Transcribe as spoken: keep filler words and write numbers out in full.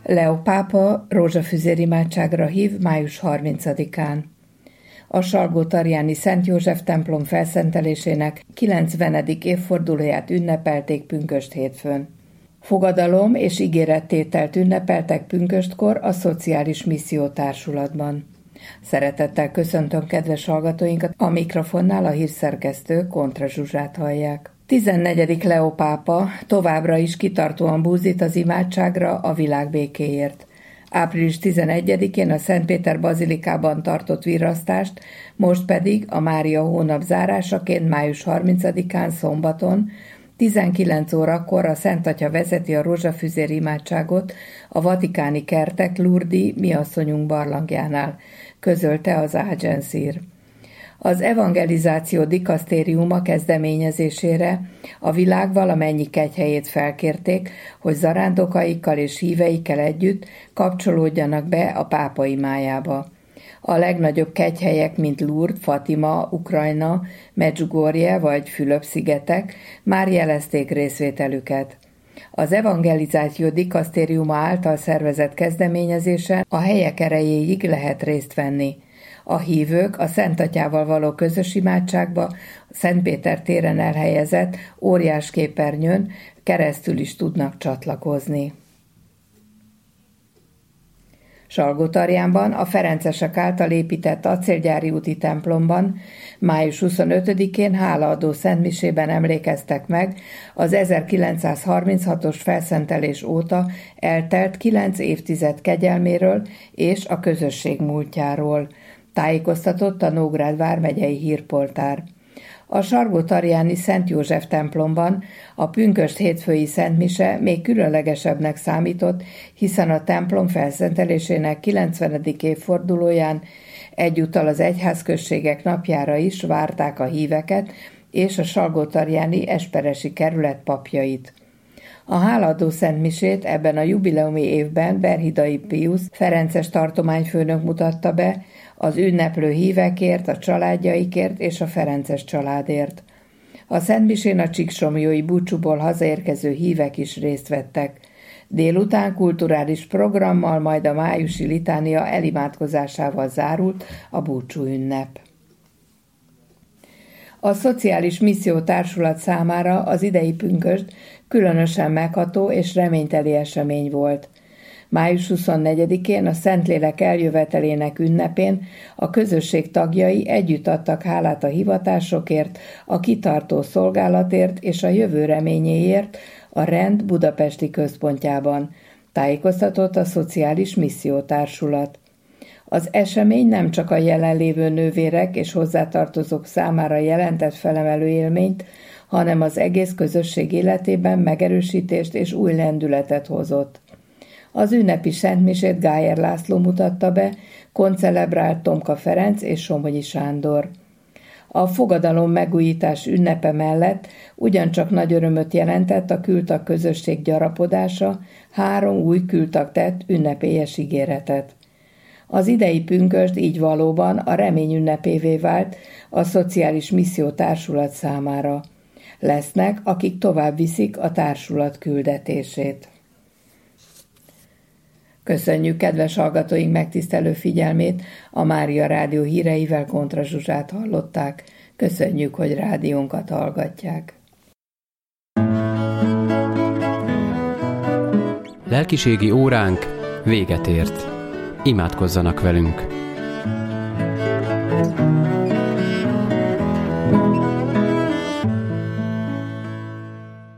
Leó pápa rózsafüzér imádságra hív május harmincadikán. A Salgótarjáni Szent József templom felszentelésének kilencvenedik évfordulóját ünnepelték pünkösd hétfőn. Fogadalom és ígérettételt ünnepeltek pünköstkor a Szociális Misszió Társulatban. Szeretettel köszöntöm kedves hallgatóinkat, a mikrofonnál a hírszerkesztő Kontra Zsuzsát hallják. tizennegyedik Leó pápa továbbra is kitartóan búzít az imádságra a világ békéért. április tizenegyedikén a Szentpéter bazilikában tartott virrasztást, most pedig a Mária hónap zárásaként május harmincadikán szombaton tizenkilenc órakor a Szent Atya vezeti a rózsafüzér imádságot a vatikáni kertek Lourdes Mi Asszonyunk barlangjánál, közölte az Agencír. Az evangelizáció dikasztériuma kezdeményezésére a világ valamennyi kegyhelyét felkérték, hogy zarándokaikkal és híveikkel együtt kapcsolódjanak be a pápa imájába. A legnagyobb kegyhelyek, mint Lourdes, Fatima, Ukrajna, Medjugorje vagy Fülöp-szigetek már jelezték részvételüket. Az evangelizáció dikasztériuma által szervezett kezdeményezésen a helyek erejéig lehet részt venni. A hívők a Szent Atyával való közös imádságba a Szentpéter téren elhelyezett óriás képernyőn keresztül is tudnak csatlakozni. Salgótarjánban a ferencesek által épített acélgyári úti templomban május huszonötödikén hálaadó szentmisében emlékeztek meg az ezerkilencszázharminchatos felszentelés óta eltelt kilenc évtized kegyelméről és a közösség múltjáról, tájékoztatott a Nógrád vármegyei hírportár. A Salgótarjáni Szent József templomban a pünkösd hétfői szentmise még különlegesebbnek számított, hiszen a templom felszentelésének kilencvenedik évfordulóján egyúttal az egyházközségek napjára is várták a híveket és a salgótarjáni esperesi kerület papjait. A hálaadó szentmisét ebben a jubileumi évben Berhidai Piusz ferences tartományfőnök mutatta be, az ünneplő hívekért, a családjaikért és a ferences családért. A szentmisén a csíksomlyói búcsúból hazaérkező hívek is részt vettek. Délután kulturális programmal, majd a májusi litánia elimádkozásával zárult a búcsú ünnep. A Szociális Misszió Társulat számára az idei pünkösd különösen megható és reményteli esemény volt. május huszonnegyedikén a Szentlélek eljövetelének ünnepén a közösség tagjai együtt adtak hálát a hivatásokért, a kitartó szolgálatért és a jövő reményéért a rend budapesti központjában, tájékoztatott a Szociális Misszió Társulat. Az esemény nem csak a jelenlévő nővérek és hozzátartozók számára jelentett felemelő élményt, hanem az egész közösség életében megerősítést és új lendületet hozott. Az ünnepi szentmisét Gájer László mutatta be, koncelebrált Tomka Ferenc és Somogyi Sándor. A fogadalom megújítás ünnepe mellett ugyancsak nagy örömöt jelentett a kültag közösség gyarapodása, három új kültag tett ünnepélyes ígéretet. Az idei pünkösd így valóban a remény ünnepévé vált a Szociális Misszió Társulat számára. Lesznek, akik tovább viszik a társulat küldetését. Köszönjük kedves hallgatóink megtisztelő figyelmét, a Mária Rádió híreivel Kontra Zsuzsát hallották. Köszönjük, hogy rádiónkat hallgatják. Lelkiségi óránk véget ért. Imádkozzanak velünk!